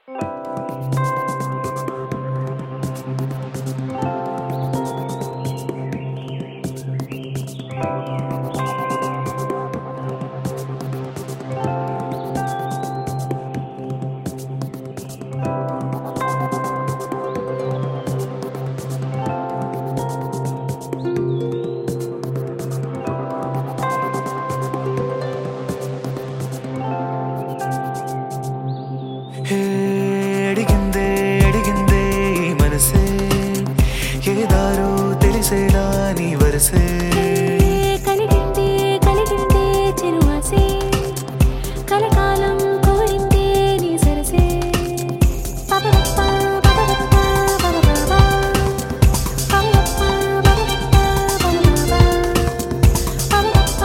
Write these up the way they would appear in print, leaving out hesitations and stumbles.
హే అడిగిందే అడిగిందే ఈ మనసే ఏ దారో తెలిసేలా నీ వరసే కలిగిందే కలిగిందే చిరువాసే కలకాలం కోరిందే నీ సరసే పపపప్ప పపపప్ప పపపప్ప పపపప్ప పపపప్ప పపపప్ప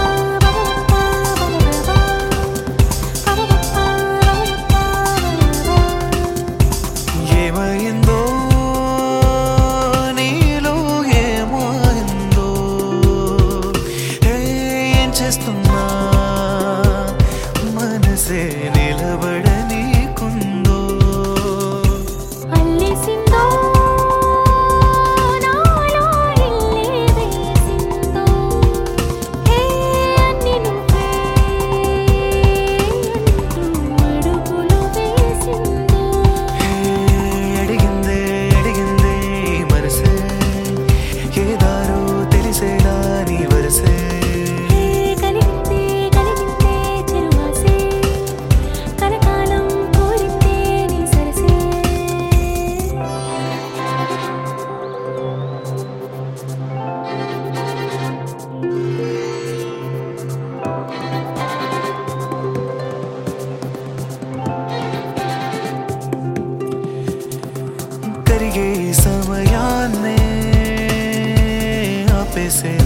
ఏమైందో నీలో ఏమైందో ఏం చేస్తున్నా మనసే నిలబడనీకుందో అల్లేసిందో నాలో ఇల్లే వేసిందో హే అన్ని నువ్వే అంటూ అడుగులు వేసిందో అడిగిందే అడిగిందే ఈ మనసే ఏ దారో తెలిసేలా నీ వరసే కలిగిందే కలిగిందే చిరువాసే కలకాలం కోరిందే నీ సరసే కరిగే సమయాన్నే ఆపేసే